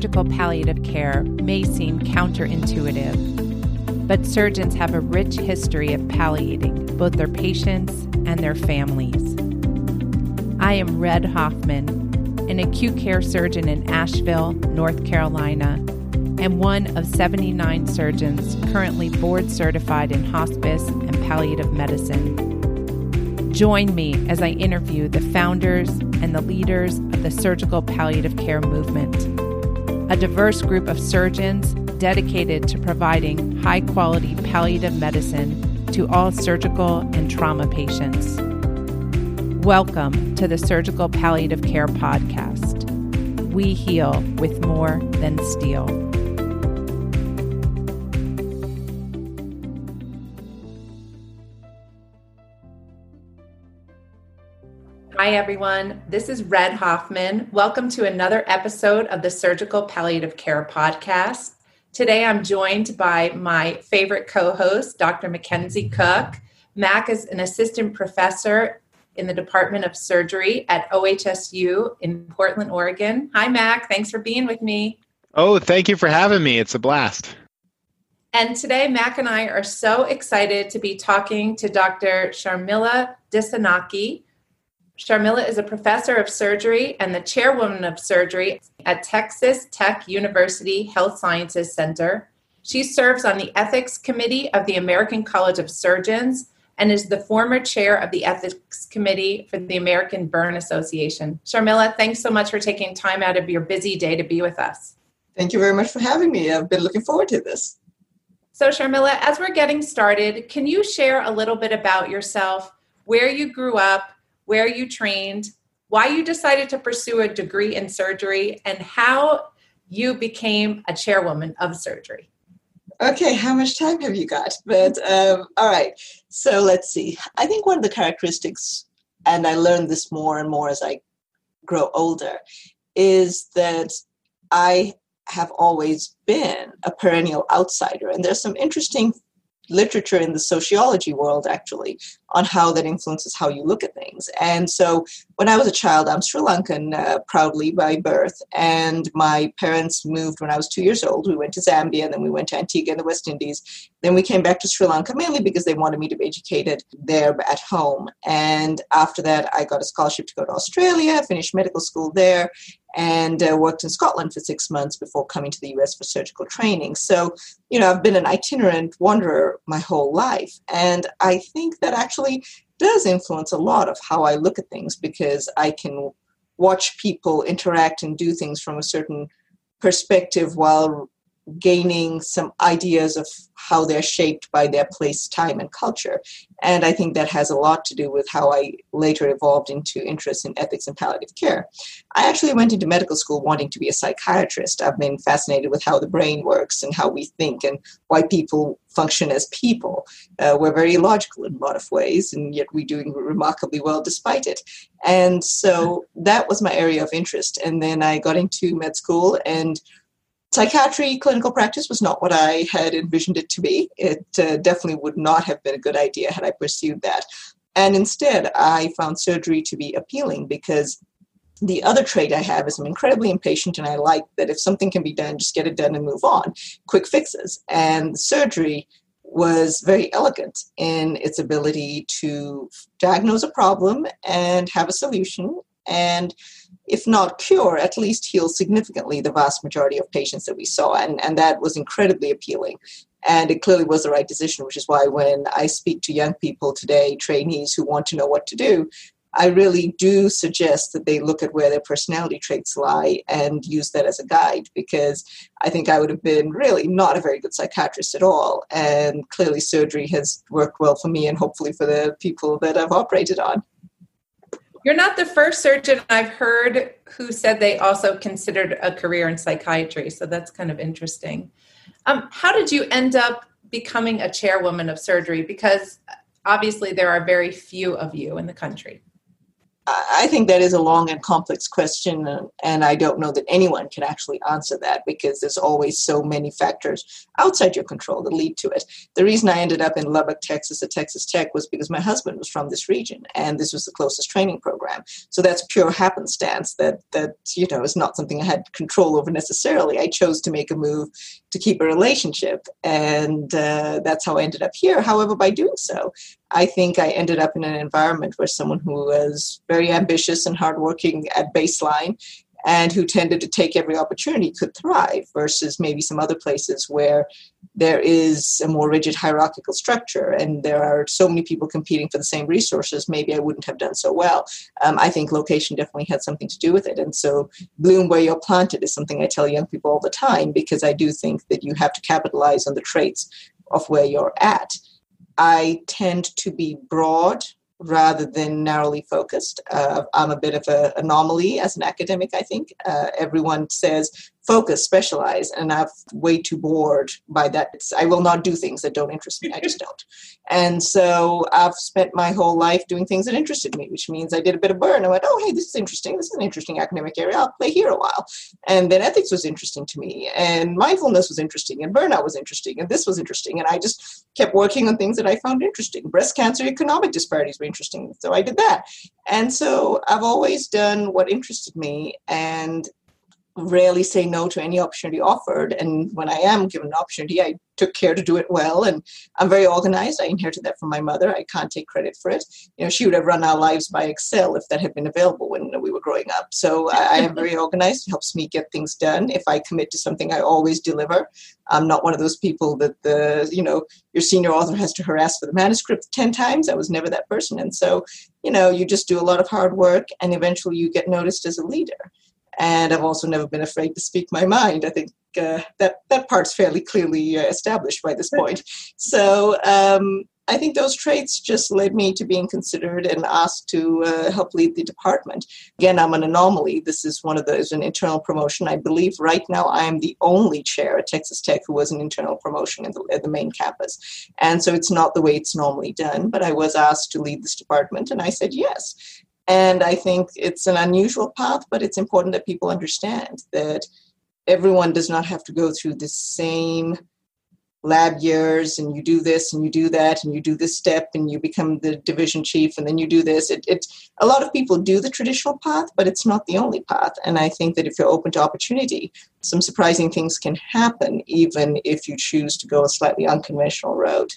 surgical palliative care may seem counterintuitive, but surgeons have a rich history of palliating both their patients and their families. I am Red Hoffman, an acute care surgeon in Asheville, North Carolina, and one of 79 surgeons currently board certified in hospice and palliative medicine. Join me as I interview the founders and the leaders of the surgical palliative care movement, a diverse group of surgeons dedicated to providing high-quality palliative medicine to all surgical and trauma patients. Welcome to the Surgical Palliative Care Podcast. We heal with more than steel. Hi, everyone. This is Red Hoffman. Welcome to another episode of the Surgical Palliative Care Podcast. Today, I'm joined by my favorite co-host, Dr. Mackenzie Cook. Mac is an assistant professor in the Department of Surgery at OHSU in Portland, Oregon. Hi, Mac. Thanks for being with me. Oh, thank you for having me. It's a blast. And today, Mac and I are so excited to be talking to Dr. Sharmila Dissanayake. Sharmila is a professor of surgery and the chairwoman of surgery at Texas Tech University Health Sciences Center. She serves on the ethics committee of the American College of Surgeons and is the former chair of the ethics committee for the American Burn Association. Sharmila, thanks so much for taking time out of your busy day to be with us. Thank you very much for having me. I've been looking forward to this. So Sharmila, as we're getting started, can you share a little bit about yourself, where you grew up, where you trained, why you decided to pursue a degree in surgery, and how you became a chairwoman of surgery? Okay, how much time have you got? But all right, so let's see. I think one of the characteristics, and I learned this more and more as I grow older, is that I have always been a perennial outsider. And there's some interesting literature in the sociology world, actually, on how that influences how you look at things. And so when I was a child, I'm Sri Lankan proudly by birth, and my parents moved when I was 2 years old. We went to Zambia, and then we went to Antigua in the West Indies. Then we came back to Sri Lanka, mainly because they wanted me to be educated there at home. And after that, I got a scholarship to go to Australia, finished medical school there, and worked in Scotland for 6 months before coming to the U.S. for surgical training. So, I've been an itinerant wanderer my whole life. And I think that actually does influence a lot of how I look at things, because I can watch people interact and do things from a certain perspective while gaining some ideas of how they're shaped by their place, time, and culture. And I think that has a lot to do with how I later evolved into interest in ethics and palliative care. I actually went into medical school wanting to be a psychiatrist. I've been fascinated with how the brain works and how we think and why people function as people. We're very illogical in a lot of ways, and yet we're doing remarkably well despite it. And so that was my area of interest. And then I got into med school, and psychiatry clinical practice was not what I had envisioned it to be. It definitely would not have been a good idea had I pursued that. And instead, I found surgery to be appealing, because the other trait I have is I'm incredibly impatient, and I like that if something can be done, just get it done and move on. Quick fixes. And surgery was very elegant in its ability to diagnose a problem and have a solution, and if not cure, at least heal significantly the vast majority of patients that we saw. And that was incredibly appealing. And it clearly was the right decision, which is why when I speak to young people today, trainees who want to know what to do, I really do suggest that they look at where their personality traits lie and use that as a guide, because I think I would have been really not a very good psychiatrist at all. And clearly surgery has worked well for me, and hopefully for the people that I've operated on. You're not the first surgeon I've heard who said they also considered a career in psychiatry, so that's kind of interesting. How did you end up becoming a chairwoman of surgery? Because obviously there are very few of you in the country. I think that is a long and complex question, and I don't know that anyone can actually answer that because there's always so many factors outside your control that lead to it. The reason I ended up in Lubbock, Texas at Texas Tech was because my husband was from this region, and this was the closest training program. So that's pure happenstance that is not something I had control over necessarily. I chose to make a move to keep a relationship, and that's how I ended up here. However, by doing so, I think I ended up in an environment where someone who was very ambitious and hardworking at baseline and who tended to take every opportunity could thrive versus maybe some other places where there is a more rigid hierarchical structure and there are so many people competing for the same resources. Maybe I wouldn't have done so well. I think location definitely had something to do with it. And so bloom where you're planted is something I tell young people all the time, because I do think that you have to capitalize on the traits of where you're at. I tend to be broad rather than narrowly focused. I'm a bit of an anomaly as an academic, I think. Everyone says focus, specialize, and I'm way too bored by that. I will not do things that don't interest me. I just don't. And so I've spent my whole life doing things that interested me, which means I did a bit of burn. I went, oh, hey, this is interesting. This is an interesting academic area. I'll play here a while. And then ethics was interesting to me, and mindfulness was interesting, and burnout was interesting, and this was interesting. And I just kept working on things that I found interesting. Breast cancer economic disparities were interesting, so I did that. And so I've always done what interested me and rarely say no to any opportunity offered. And when I am given an opportunity, I took care to do it well. And I'm very organized. I inherited that from my mother. I can't take credit for it. She would have run our lives by Excel if that had been available when we were growing up. So I am very organized. It helps me get things done. If I commit to something, I always deliver. I'm not one of those people that your senior author has to harass for the manuscript 10 times. I was never that person. And so, you just do a lot of hard work and eventually you get noticed as a leader. And I've also never been afraid to speak my mind. I think that part's fairly clearly established by this point. So I think those traits just led me to being considered and asked to help lead the department. Again, I'm an anomaly. This is an internal promotion. I believe right now I am the only chair at Texas Tech who was an internal promotion at the main campus. And so it's not the way it's normally done, but I was asked to lead this department and I said yes. And I think it's an unusual path, but it's important that people understand that everyone does not have to go through the same lab years and you do this and you do that and you do this step and you become the division chief and then you do this. A lot of people do the traditional path, but it's not the only path. And I think that if you're open to opportunity, some surprising things can happen even if you choose to go a slightly unconventional road.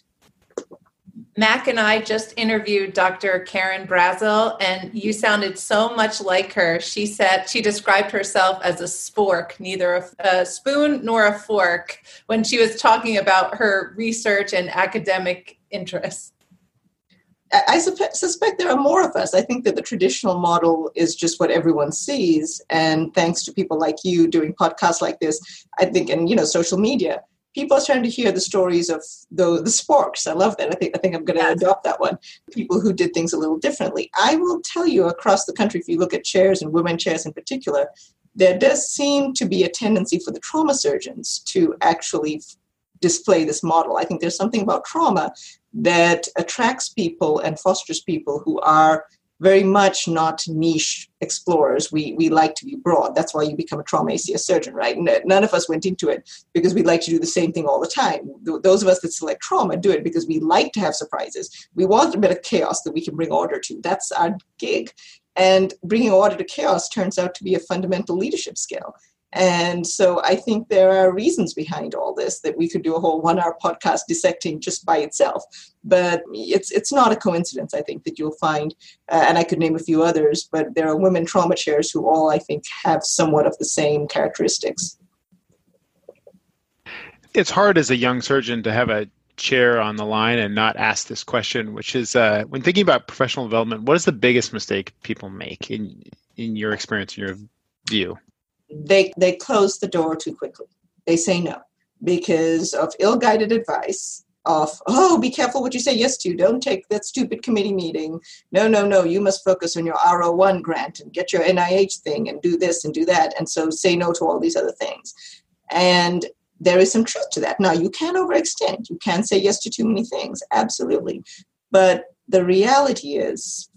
Mac and I just interviewed Dr. Karen Brazel, and you sounded so much like her. She said she described herself as a spork, neither a spoon nor a fork, when she was talking about her research and academic interests. I suspect there are more of us. I think that the traditional model is just what everyone sees. And thanks to people like you doing podcasts like this, I think, and social media, people are starting to hear the stories of the sporks. I love that. I think I'm going to adopt that one. People who did things a little differently. I will tell you across the country, if you look at chairs and women chairs in particular, there does seem to be a tendency for the trauma surgeons to actually display this model. I think there's something about trauma that attracts people and fosters people who are very much not niche explorers. We like to be broad. That's why you become a trauma ACS surgeon, right? None of us went into it because we like to do the same thing all the time. Those of us that select trauma do it because we like to have surprises. We want a bit of chaos that we can bring order to. That's our gig. And bringing order to chaos turns out to be a fundamental leadership skill. And so I think there are reasons behind all this that we could do a whole 1-hour podcast dissecting just by itself. But it's not a coincidence, I think, that you'll find, and I could name a few others, but there are women trauma chairs who all, I think, have somewhat of the same characteristics. It's hard as a young surgeon to have a chair on the line and not ask this question, which is when thinking about professional development, what is the biggest mistake people make in your experience, in your view? They close the door too quickly. They say no because of ill-guided advice of, be careful what you say yes to. Don't take that stupid committee meeting. No, you must focus on your R01 grant and get your NIH thing and do this and do that. And so say no to all these other things. And there is some truth to that. Now, you can overextend. You can say yes to too many things. Absolutely. But the reality is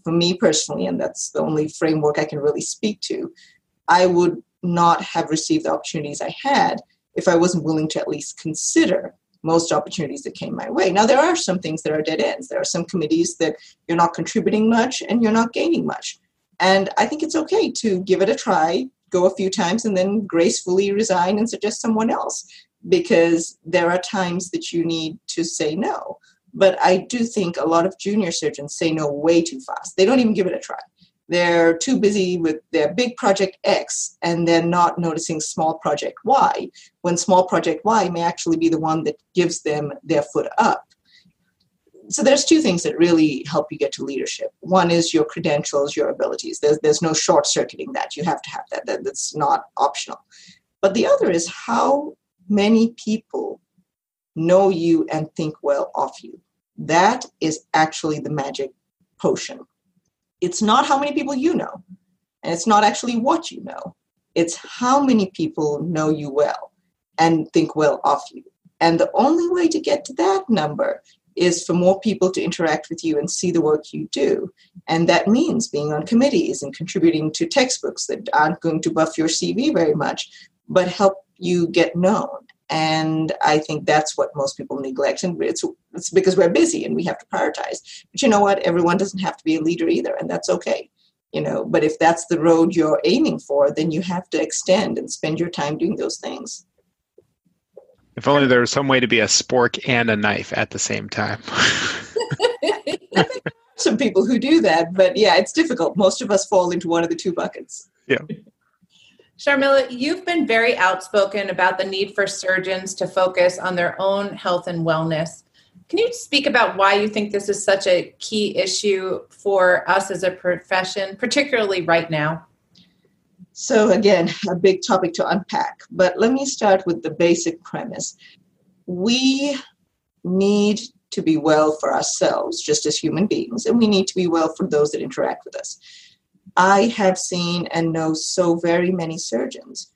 for me personally, and that's the only framework I can really speak to, I would not have received the opportunities I had if I wasn't willing to at least consider most opportunities that came my way. Now, there are some things that are dead ends. There are some committees that you're not contributing much and you're not gaining much. And I think it's okay to give it a try, go a few times, and then gracefully resign and suggest someone else, because there are times that you need to say no. But I do think a lot of junior surgeons say no way too fast. They don't even give it a try. They're too busy with their big project X, and they're not noticing small project Y, when small project Y may actually be the one that gives them their foot up. So there's two things that really help you get to leadership. One is your credentials, your abilities. There's no short-circuiting that. You have to have that. That's not optional. But the other is how many people know you and think well of you. That is actually the magic potion. It's not how many people you know, and it's not actually what you know. It's how many people know you well and think well of you. And the only way to get to that number is for more people to interact with you and see the work you do. And that means being on committees and contributing to textbooks that aren't going to buff your CV very much, but help you get known. And I think that's what most people neglect. And it's because we're busy and we have to prioritize. But you know what? Everyone doesn't have to be a leader either, and that's okay. But if that's the road you're aiming for, then you have to extend and spend your time doing those things. If only there was some way to be a spork and a knife at the same time. Some people who do that, but yeah, it's difficult. Most of us fall into one of the two buckets. Yeah. Sharmila, you've been very outspoken about the need for surgeons to focus on their own health and wellness. Can you speak about why you think this is such a key issue for us as a profession, particularly right now? So again, a big topic to unpack, but let me start with the basic premise. We need to be well for ourselves, just as human beings, and we need to be well for those that interact with us. I have seen and know so very many surgeons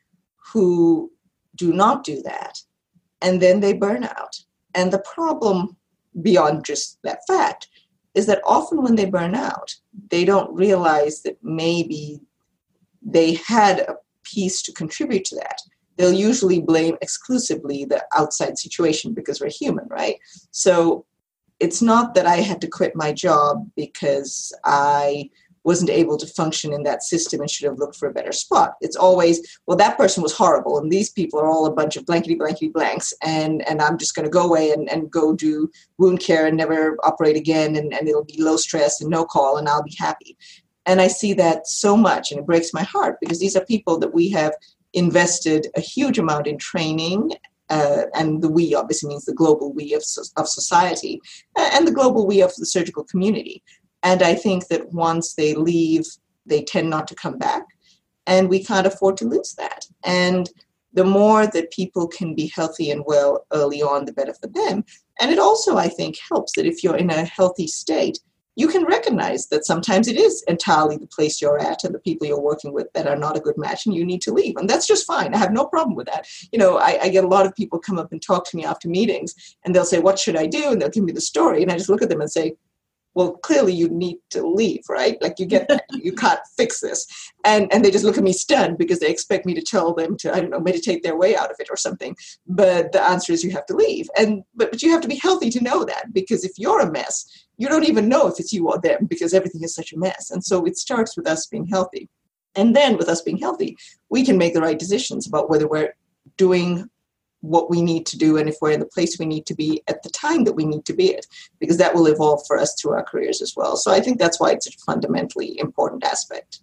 who do not do that, and then they burn out. And the problem, beyond just that fact, is that often when they burn out, they don't realize that maybe they had a piece to contribute to that. They'll usually blame exclusively the outside situation because we're human, right? So it's not that I had to quit my job because I wasn't able to function in that system and should have looked for a better spot. It's always, well, that person was horrible and these people are all a bunch of blankety blanks and I'm just going to go away and go do wound care and never operate again and it'll be low stress and no call and I'll be happy. And I see that so much and it breaks my heart because these are people that we have invested a huge amount in training, and the we obviously means the global we of society and the global we of the surgical community. And I think that once they leave, they tend not to come back, and we can't afford to lose that. And the more that people can be healthy and well early on, the better for them. And it also, I think, helps that if you're in a healthy state, you can recognize that sometimes it is entirely the place you're at and the people you're working with that are not a good match and you need to leave. And that's just fine. I have no problem with that. I get a lot of people come up and talk to me after meetings and they'll say, what should I do? And they'll give me the story. And I just look at them and say, well, clearly you need to leave, right? Like you get that. You can't fix this. And they just look at me stunned because they expect me to tell them to, meditate their way out of it or something. But the answer is you have to leave. But you have to be healthy to know that, because if you're a mess, you don't even know if it's you or them because everything is such a mess. And so it starts with us being healthy. And then with us being healthy, we can make the right decisions about whether we're doing what we need to do and if we're in the place we need to be at the time that we need to be it, because that will evolve for us through our careers as well. So I think that's why it's a fundamentally important aspect.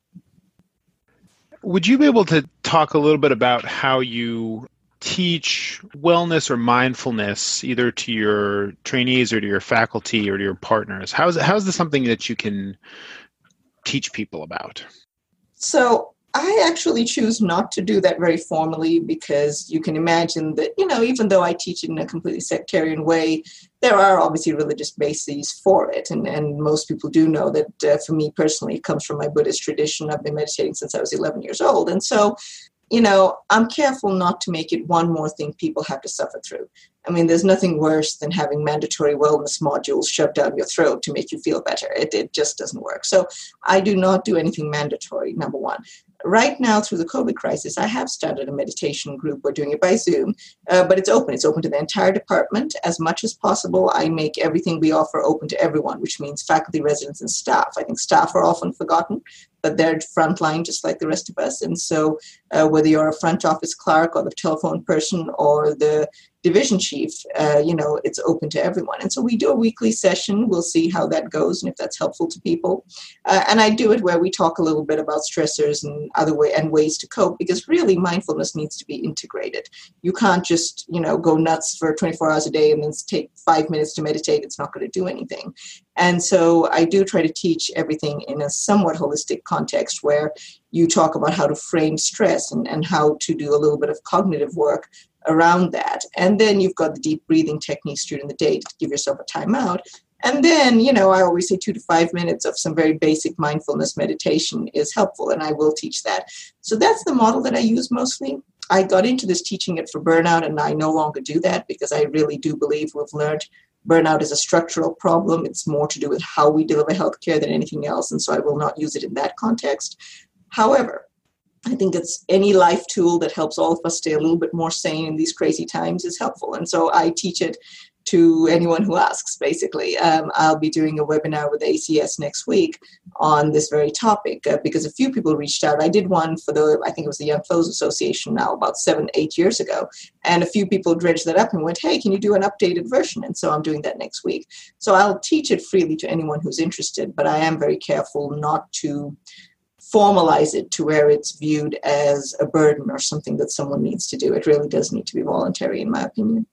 Would you be able to talk a little bit about how you teach wellness or mindfulness either to your trainees or to your faculty or to your partners? How is this something that you can teach people about? So I actually choose not to do that very formally because you can imagine that, even though I teach it in a completely sectarian way, there are obviously religious bases for it. And most people do know that for me personally, it comes from my Buddhist tradition. I've been meditating since I was 11 years old. And so I'm careful not to make it one more thing people have to suffer through. I mean, there's nothing worse than having mandatory wellness modules shoved down your throat to make you feel better. It just doesn't work. So I do not do anything mandatory, number one. Right now, through the COVID crisis, I have started a meditation group. We're doing it by Zoom, but it's open. It's open to the entire department. As much as possible, I make everything we offer open to everyone, which means faculty, residents, and staff. I think staff are often forgotten, but they're frontline just like the rest of us. And so whether you're a front office clerk or the telephone person or the division chief, it's open to everyone. And so we do a weekly session. We'll see how that goes and if that's helpful to people. And I do it where we talk a little bit about stressors and ways to cope, because really mindfulness needs to be integrated. You can't just, go nuts for 24 hours a day and then take 5 minutes to meditate. It's not going to do anything. And so I do try to teach everything in a somewhat holistic context where you talk about how to frame stress and how to do a little bit of cognitive work around that. And then you've got the deep breathing techniques during the day to give yourself a timeout. And then, I always say 2 to 5 minutes of some very basic mindfulness meditation is helpful, and I will teach that. So that's the model that I use mostly. I got into this teaching it for burnout, and I no longer do that because I really do believe we've learned burnout is a structural problem. It's more to do with how we deliver healthcare than anything else, and so I will not use it in that context. However, I think it's any life tool that helps all of us stay a little bit more sane in these crazy times is helpful. And so I teach it to anyone who asks, basically. I'll be doing a webinar with ACS next week on this very topic because a few people reached out. I did one for I think it was the Young Fellows Association now about 7-8 years ago. And a few people dredged that up and went, hey, can you do an updated version? And so I'm doing that next week. So I'll teach it freely to anyone who's interested, but I am very careful not to formalize it to where it's viewed as a burden or something that someone needs to do. It really does need to be voluntary, in my opinion.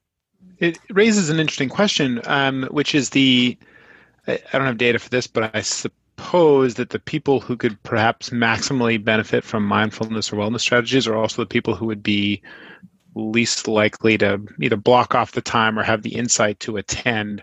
It raises an interesting question, which is I don't have data for this, but I suppose that the people who could perhaps maximally benefit from mindfulness or wellness strategies are also the people who would be least likely to either block off the time or have the insight to attend.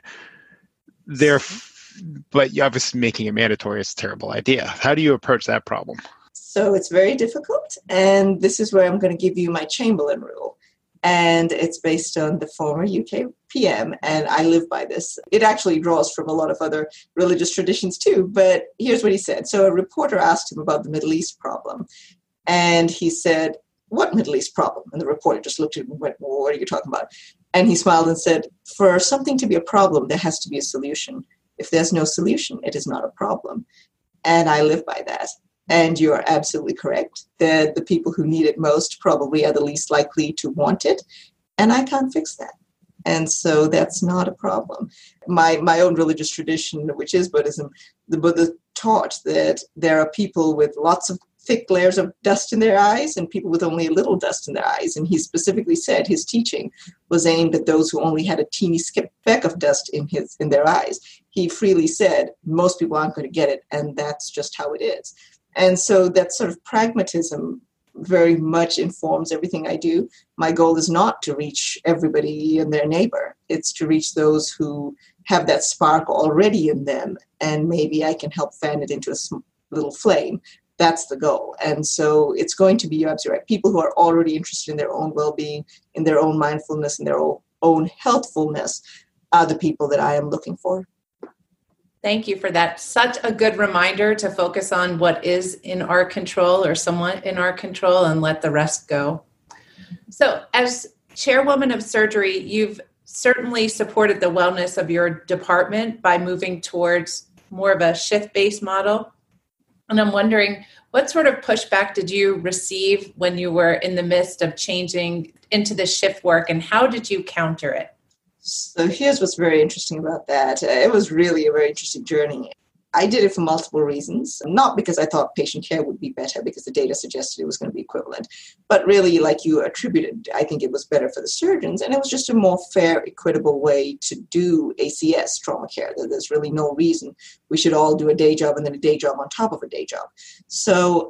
But you're obviously making it mandatory is a terrible idea. How do you approach that problem? So it's very difficult. And this is where I'm going to give you my Chamberlain rule. And it's based on the former UK PM. And I live by this. It actually draws from a lot of other religious traditions too. But here's what he said. So a reporter asked him about the Middle East problem. And he said, what Middle East problem? And the reporter just looked at him and went, well, what are you talking about? And he smiled and said, for something to be a problem, there has to be a solution. If there's no solution, it is not a problem. And I live by that. And you are absolutely correct that the people who need it most probably are the least likely to want it. And I can't fix that. And so that's not a problem. My own religious tradition, which is Buddhism, the Buddha taught that there are people with lots of thick layers of dust in their eyes and people with only a little dust in their eyes. And he specifically said his teaching was aimed at those who only had a teeny speck of dust in their eyes. He freely said, most people aren't going to get it, and that's just how it is. And so that sort of pragmatism very much informs everything I do. My goal is not to reach everybody and their neighbor. It's to reach those who have that spark already in them, and maybe I can help fan it into a little flame. That's the goal. And so it's going to be, you're absolutely right, people who are already interested in their own well-being, in their own mindfulness, in their own healthfulness are the people that I am looking for. Thank you for that. Such a good reminder to focus on what is in our control or somewhat in our control and let the rest go. So as chairwoman of surgery, you've certainly supported the wellness of your department by moving towards more of a shift-based model. And I'm wondering, what sort of pushback did you receive when you were in the midst of changing into the shift work, and how did you counter it? So here's what's very interesting about that. It was really a very interesting journey. I did it for multiple reasons, not because I thought patient care would be better because the data suggested it was going to be equivalent, but really, like you attributed, I think it was better for the surgeons, and it was just a more fair, equitable way to do ACS trauma care. There's really no reason we should all do a day job and then a day job on top of a day job. So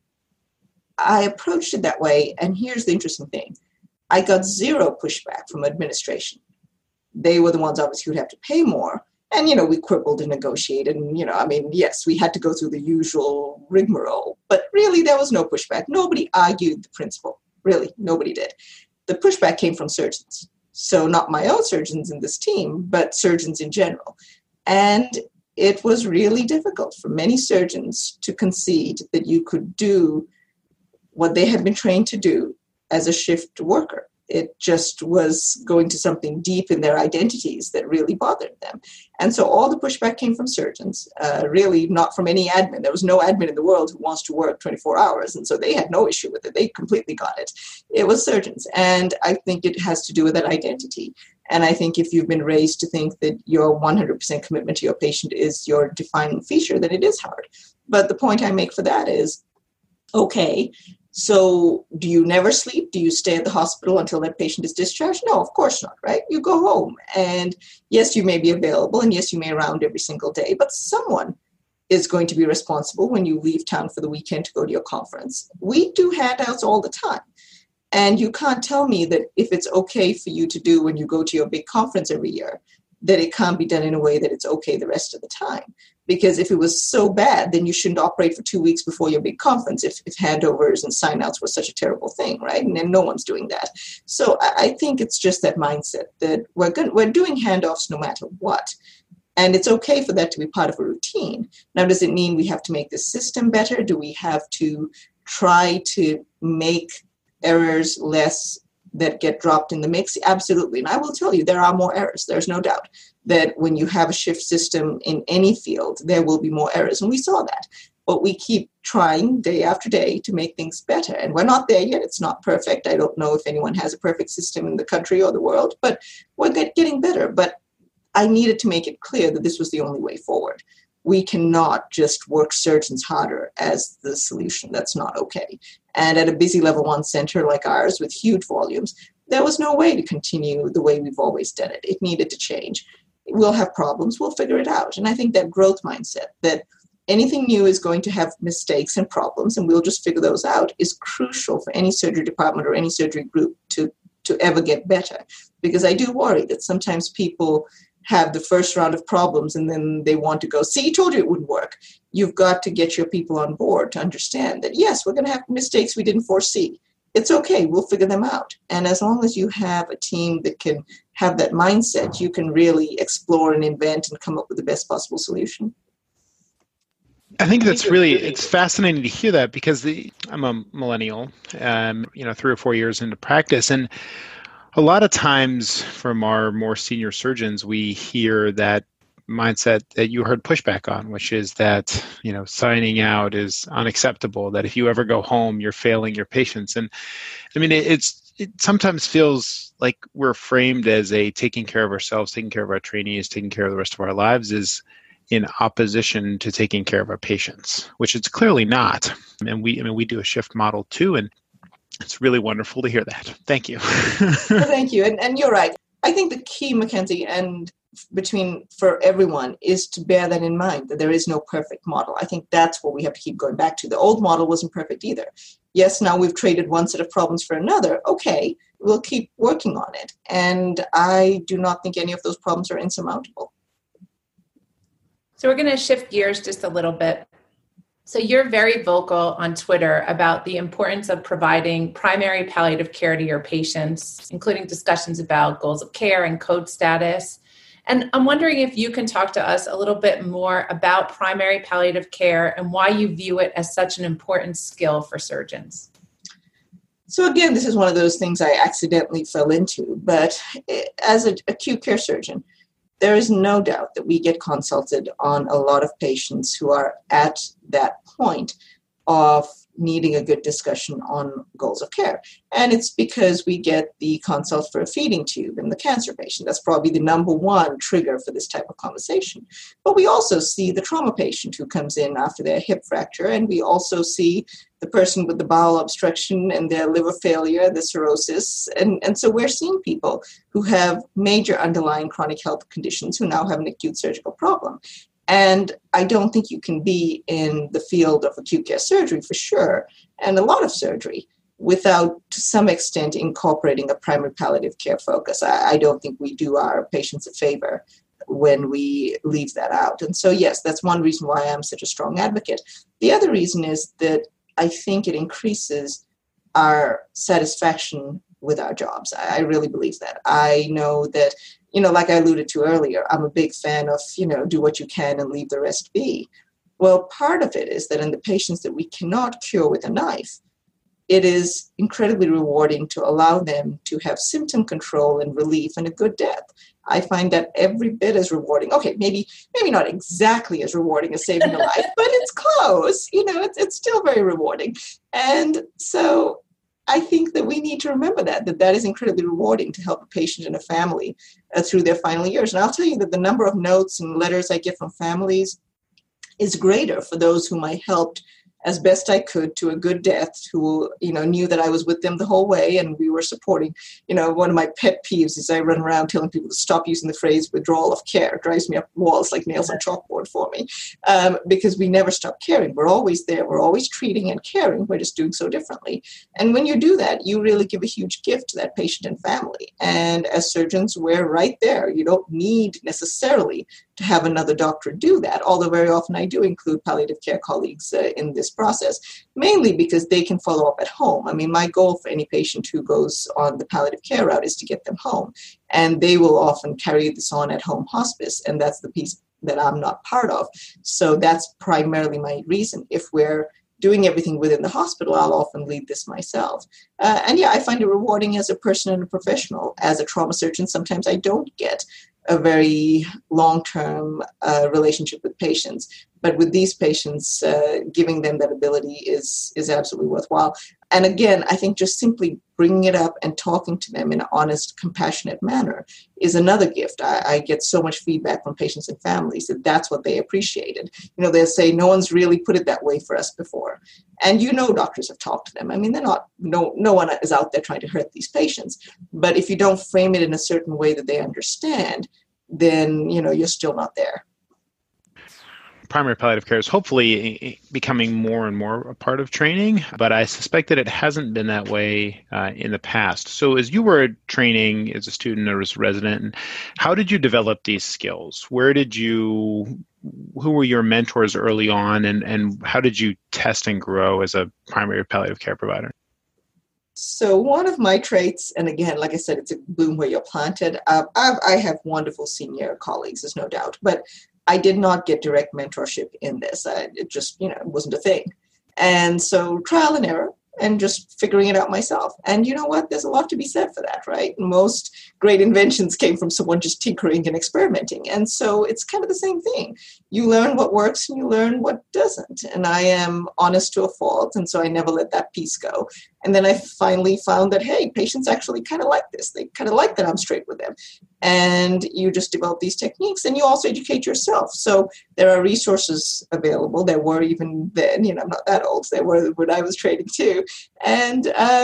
I approached it that way, and here's the interesting thing. I got zero pushback from administration. They were the ones, obviously, who'd have to pay more, And, we quibbled and negotiated. And, yes, we had to go through the usual rigmarole. But really, there was no pushback. Nobody argued the principle. Really, nobody did. The pushback came from surgeons. So not my own surgeons in this team, but surgeons in general. And it was really difficult for many surgeons to concede that you could do what they had been trained to do as a shift worker. It just was going to something deep in their identities that really bothered them. And so all the pushback came from surgeons, really not from any admin. There was no admin in the world who wants to work 24 hours. And so they had no issue with it. They completely got it. It was surgeons. And I think it has to do with that identity. And I think if you've been raised to think that your 100% commitment to your patient is your defining feature, then it is hard. But the point I make for that is, okay, so do you never sleep? Do you stay at the hospital until that patient is discharged? No, of course not, right? You go home. And yes, you may be available, and yes, you may round every single day, but someone is going to be responsible when you leave town for the weekend to go to your conference. We do handouts all the time. And you can't tell me that if it's okay for you to do when you go to your big conference every year, that it can't be done in a way that it's okay the rest of the time. Because if it was so bad, then you shouldn't operate for 2 weeks before your big conference if handovers and sign-outs were such a terrible thing, right? And then no one's doing that. So I think it's just that mindset that we're doing handoffs no matter what. And it's okay for that to be part of a routine. Now, does it mean we have to make the system better? Do we have to try to make errors less that get dropped in the mix? Absolutely. And I will tell you, there are more errors. There's no doubt that when you have a shift system in any field, there will be more errors. And we saw that. But we keep trying day after day to make things better. And we're not there yet. It's not perfect. I don't know if anyone has a perfect system in the country or the world, but we're getting better. But I needed to make it clear that this was the only way forward. We cannot just work surgeons harder as the solution. That's not okay. And at a busy level 1 center like ours with huge volumes, there was no way to continue the way we've always done it. It needed to change. We'll have problems. We'll figure it out. And I think that growth mindset, that anything new is going to have mistakes and problems, and we'll just figure those out, is crucial for any surgery department or any surgery group to ever get better. Because I do worry that sometimes people have the first round of problems and then they want to go, see, told you it wouldn't work. You've got to get your people on board to understand that, yes, we're going to have mistakes we didn't foresee. It's okay. We'll figure them out. And as long as you have a team that can have that mindset, you can really explore and invent and come up with the best possible solution. I think it's fascinating to hear that because I'm a millennial, 3 or 4 years into practice. And a lot of times from our more senior surgeons, we hear that mindset that you heard pushback on, which is that, signing out is unacceptable, that if you ever go home, you're failing your patients. And I mean, it sometimes feels like we're framed as taking care of ourselves, taking care of our trainees, taking care of the rest of our lives is in opposition to taking care of our patients, which it's clearly not. And we do a shift model too. And it's really wonderful to hear that. Thank you. Thank you. And you're right. I think the key, Mackenzie, and for everyone is to bear that in mind, that there is no perfect model. I think that's what we have to keep going back to. The old model wasn't perfect either. Yes, now we've traded one set of problems for another. Okay, we'll keep working on it. And I do not think any of those problems are insurmountable. So we're going to shift gears just a little bit. So you're very vocal on Twitter about the importance of providing primary palliative care to your patients, including discussions about goals of care and code status. And I'm wondering if you can talk to us a little bit more about primary palliative care and why you view it as such an important skill for surgeons. So again, this is one of those things I accidentally fell into, but as an acute care surgeon, there is no doubt that we get consulted on a lot of patients who are at that point of needing a good discussion on goals of care. And it's because we get the consult for a feeding tube in the cancer patient. That's probably the number one trigger for this type of conversation. But we also see the trauma patient who comes in after their hip fracture, and we also see the person with the bowel obstruction and their liver failure, the cirrhosis. And so we're seeing people who have major underlying chronic health conditions who now have an acute surgical problem. And I don't think you can be in the field of acute care surgery for sure, and a lot of surgery, without to some extent incorporating a primary palliative care focus. I don't think we do our patients a favor when we leave that out. And so, yes, that's one reason why I'm such a strong advocate. The other reason is that I think it increases our satisfaction with our jobs. I really believe that. I know that, like I alluded to earlier, I'm a big fan of, do what you can and leave the rest be. Well, part of it is that in the patients that we cannot cure with a knife, it is incredibly rewarding to allow them to have symptom control and relief and a good death. I find that every bit as rewarding. Okay, maybe not exactly as rewarding as saving a life, but it's close. It's still very rewarding. And so I think that we need to remember that is incredibly rewarding to help a patient and a family through their final years. And I'll tell you that the number of notes and letters I get from families is greater for those whom I helped as best I could to a good death, who, knew that I was with them the whole way and we were supporting. One of my pet peeves is I run around telling people to stop using the phrase withdrawal of care. It drives me up walls like nails on chalkboard for me, because we never stop caring. We're always there. We're always treating and caring. We're just doing so differently. And when you do that, you really give a huge gift to that patient and family. And as surgeons, we're right there. You don't need necessarily to have another doctor do that, although very often I do include palliative care colleagues in this process, mainly because they can follow up at home. I mean, my goal for any patient who goes on the palliative care route is to get them home, and they will often carry this on at home hospice, and that's the piece that I'm not part of. So that's primarily my reason. If we're doing everything within the hospital, I'll often lead this myself. I find it rewarding as a person and a professional. As a trauma surgeon, sometimes I don't get a very long-term relationship with patients. But with these patients, giving them that ability is absolutely worthwhile. And again, I think just simply bringing it up and talking to them in an honest, compassionate manner is another gift. I get so much feedback from patients and families that that's what they appreciated. They'll say, no one's really put it that way for us before. And doctors have talked to them. I mean, no one is out there trying to hurt these patients. But if you don't frame it in a certain way that they understand, then, you're still not there. Primary palliative care is hopefully becoming more and more a part of training, but I suspect that it hasn't been that way in the past. So as you were training as a student or as a resident, how did you develop these skills? Who were your mentors early on, and how did you test and grow as a primary palliative care provider? So one of my traits, and again, like I said, it's a bloom where you're planted. I have wonderful senior colleagues, there's no doubt, but I did not get direct mentorship in this. It just, it wasn't a thing. And so trial and error and just figuring it out myself. And you know what? There's a lot to be said for that, right? Most great inventions came from someone just tinkering and experimenting. And so it's kind of the same thing. You learn what works and you learn what doesn't. And I am honest to a fault. And so I never let that piece go. And then I finally found that, hey, patients actually kind of like this. They kind of like that I'm straight with them. And you just develop these techniques and you also educate yourself. So there are resources available. There were even then, I'm not that old. There were when I was training too. And,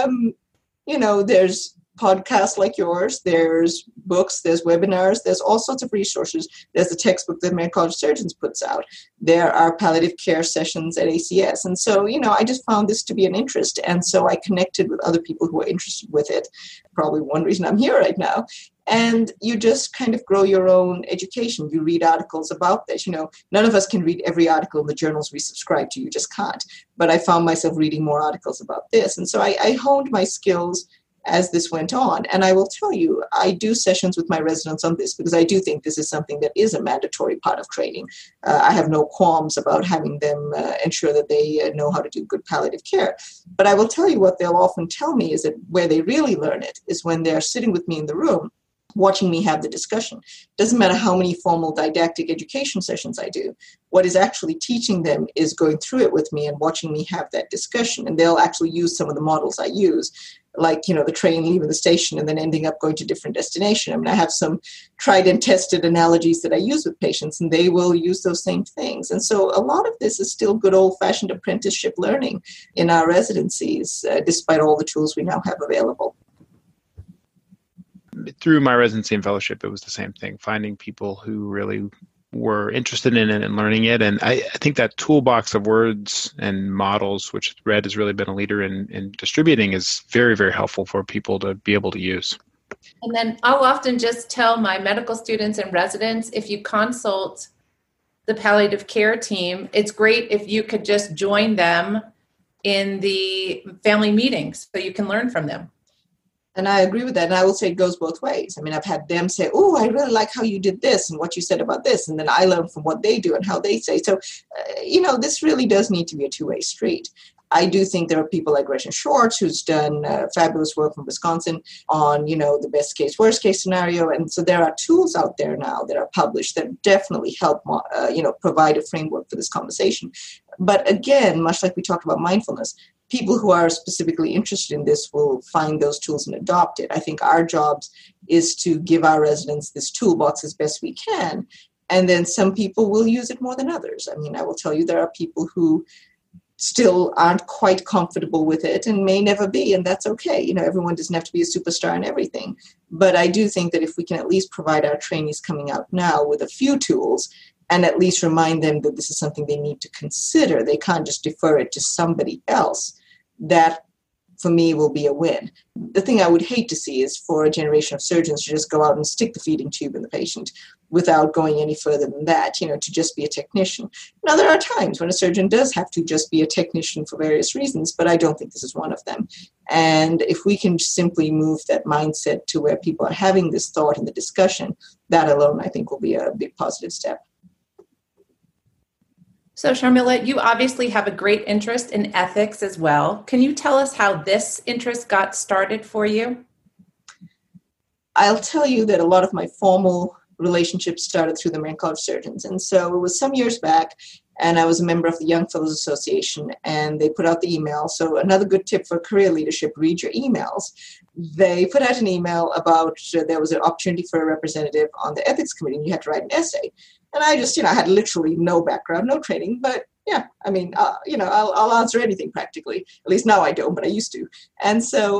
there's podcasts like yours, there's books, there's webinars, there's all sorts of resources. There's the textbook that American College of Surgeons puts out. There are palliative care sessions at ACS. And so, I just found this to be an interest. And so I connected with other people who are interested with it. Probably one reason I'm here right now. And you just kind of grow your own education. You read articles about this. None of us can read every article in the journals we subscribe to. You just can't. But I found myself reading more articles about this. And so I honed my skills as this went on. And I will tell you, I do sessions with my residents on this because I do think this is something that is a mandatory part of training. I have no qualms about having them ensure that they know how to do good palliative care. But I will tell you what they'll often tell me is that where they really learn it is when they're sitting with me in the room, watching me have the discussion. Doesn't matter how many formal didactic education sessions I do. What is actually teaching them is going through it with me and watching me have that discussion. And they'll actually use some of the models I use, like, the train leaving the station and then ending up going to a different destination. I mean, I have some tried and tested analogies that I use with patients, and they will use those same things. And so a lot of this is still good old-fashioned apprenticeship learning in our residencies, despite all the tools we now have available. Through my residency and fellowship, it was the same thing, finding people who really were interested in it and learning it. And I think that toolbox of words and models, which Red has really been a leader in distributing, is very, very helpful for people to be able to use. And then I'll often just tell my medical students and residents, if you consult the palliative care team, it's great if you could just join them in the family meetings so you can learn from them. And I agree with that. And I will say it goes both ways. I mean, I've had them say, oh, I really like how you did this and what you said about this. And then I learn from what they do and how they say. So, this really does need to be a two-way street. I do think there are people like Gretchen Schwartz, who's done fabulous work from Wisconsin on, the best case, worst case scenario. And so there are tools out there now that are published that definitely help, provide a framework for this conversation. But again, much like we talked about mindfulness, people who are specifically interested in this will find those tools and adopt it. I think our jobs is to give our residents this toolbox as best we can. And then some people will use it more than others. I mean, I will tell you, there are people who still aren't quite comfortable with it and may never be, and that's okay. Everyone doesn't have to be a superstar in everything. But I do think that if we can at least provide our trainees coming out now with a few tools and at least remind them that this is something they need to consider, they can't just defer it to somebody else, that for me will be a win. The thing I would hate to see is for a generation of surgeons to just go out and stick the feeding tube in the patient without going any further than that, to just be a technician. Now, there are times when a surgeon does have to just be a technician for various reasons, but I don't think this is one of them. And if we can simply move that mindset to where people are having this thought in the discussion, that alone, I think, will be a big positive step. So Sharmila, you obviously have a great interest in ethics as well. Can you tell us how this interest got started for you? I'll tell you that a lot of my formal relationships started through the American College of Surgeons. And so it was some years back, and I was a member of the Young Fellows Association, and they put out the email. So another good tip for career leadership, read your emails. They put out an email about there was an opportunity for a representative on the ethics committee, and you had to write an essay. And I just, I had literally no background, no training, but yeah, I mean, I'll answer anything practically. At least now I don't, but I used to. And so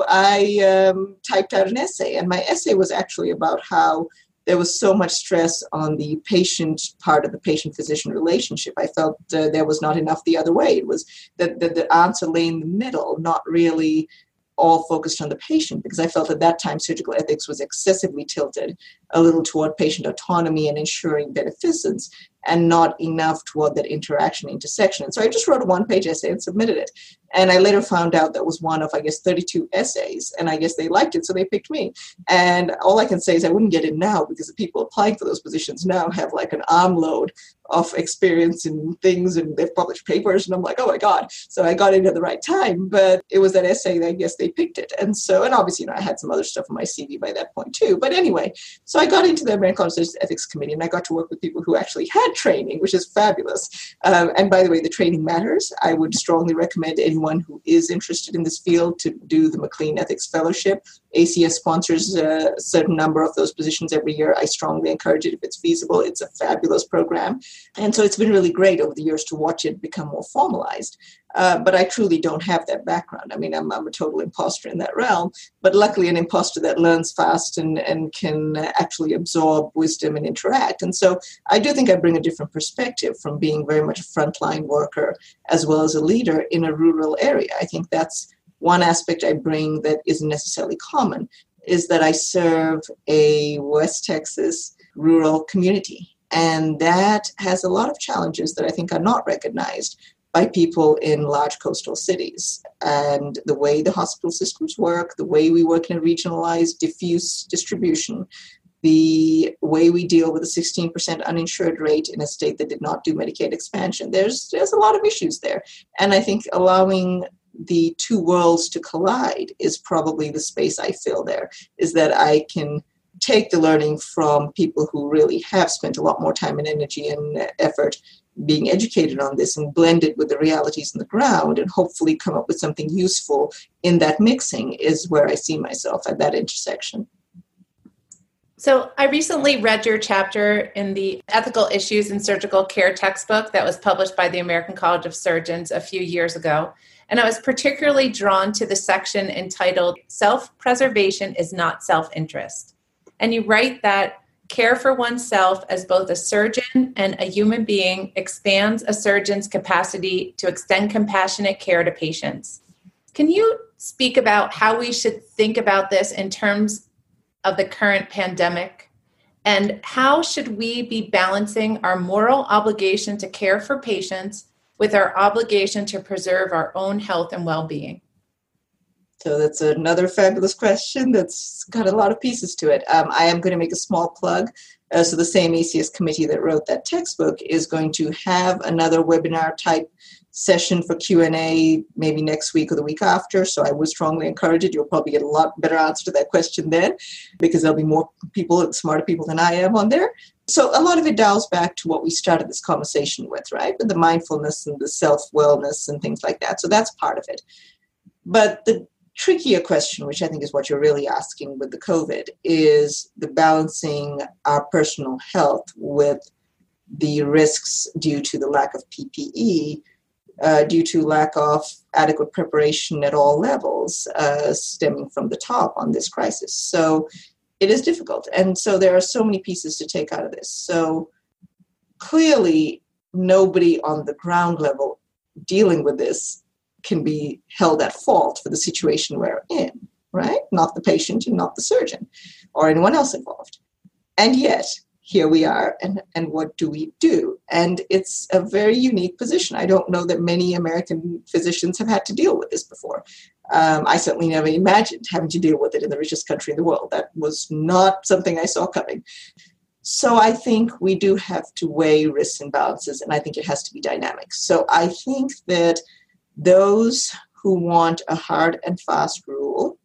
I typed out an essay, and my essay was actually about how there was so much stress on the patient part of the patient-physician relationship. I felt there was not enough the other way. It was that the answer lay in the middle, not really all focused on the patient, because I felt at that time surgical ethics was excessively tilted a little toward patient autonomy and ensuring beneficence, and not enough toward that intersection. And so I just wrote a one-page essay and submitted it. And I later found out that was one of, 32 essays. And I guess they liked it, so they picked me. And all I can say is I wouldn't get it now, because the people applying for those positions now have like an armload of experience in things, and they've published papers. And I'm like, oh my God. So I got in at the right time. But it was that essay that I guess they picked it. And so, and obviously, I had some other stuff on my CV by that point too. But anyway, so I got into the American College of Ethics Committee, and I got to work with people who actually had training, which is fabulous. And by the way, the training matters. I would strongly recommend anyone who is interested in this field to do the McLean Ethics Fellowship. ACS sponsors a certain number of those positions every year. I strongly encourage it if it's feasible. It's a fabulous program. And so it's been really great over the years to watch it become more formalized. But I truly don't have that background. I mean, I'm a total imposter in that realm, but luckily an imposter that learns fast and can actually absorb wisdom and interact. And so I do think I bring a different perspective from being very much a frontline worker as well as a leader in a rural area. I think that's one aspect I bring that isn't necessarily common, is that I serve a West Texas rural community. And that has a lot of challenges that I think are not recognized by people in large coastal cities. And the way the hospital systems work, the way we work in a regionalized, diffuse distribution, the way we deal with a 16% uninsured rate in a state that did not do Medicaid expansion, there's a lot of issues there. And I think allowing the two worlds to collide is probably the space I fill there, is that I can take the learning from people who really have spent a lot more time and energy and effort being educated on this and blend it with the realities on the ground and hopefully come up with something useful in that mixing, is where I see myself at that intersection. So I recently read your chapter in the Ethical Issues in Surgical Care textbook that was published by the American College of Surgeons a few years ago. And I was particularly drawn to the section entitled Self-Preservation is Not Self-Interest. And you write that care for oneself as both a surgeon and a human being expands a surgeon's capacity to extend compassionate care to patients. Can you speak about how we should think about this in terms of the current pandemic? And how should we be balancing our moral obligation to care for patients with our obligation to preserve our own health and well-being? So that's another fabulous question that's got a lot of pieces to it. I am going to make a small plug. So the same ACS committee that wrote that textbook is going to have another webinar type session for Q&A maybe next week or the week after. So I would strongly encourage it. You'll probably get a lot better answer to that question then, because there'll be more people, smarter people than I am on there. So a lot of it dials back to what we started this conversation with, right? With the mindfulness and the self-wellness and things like that. So that's part of it. But the trickier question, which I think is what you're really asking with the COVID, is the balancing our personal health with the risks due to the lack of PPE, due to lack of adequate preparation at all levels, stemming from the top on this crisis. So it is difficult. And so there are so many pieces to take out of this. So clearly, nobody on the ground level dealing with this can be held at fault for the situation we're in, right? Not the patient and not the surgeon or anyone else involved. And yet, here we are, and what do we do? And it's a very unique position. I don't know that many American physicians have had to deal with this before. I certainly never imagined having to deal with it in the richest country in the world. That was not something I saw coming. So I think we do have to weigh risks and balances, and I think it has to be dynamic. So I think that those who want a hard and fast rule,